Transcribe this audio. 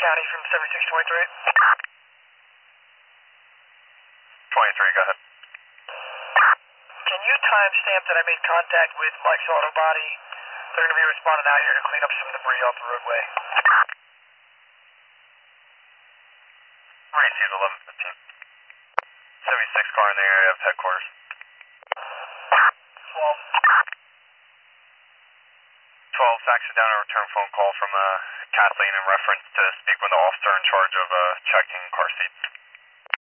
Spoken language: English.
County from 7623. 23, go ahead. Can you timestamp that I made contact with Mike's Auto Body? They're going to be responding out here to clean up some debris off the roadway. Received 1115. 76 car in the area of headquarters. 12, faxed down a return phone call from Kathleen in reference to speak with the officer in charge of checking car seats.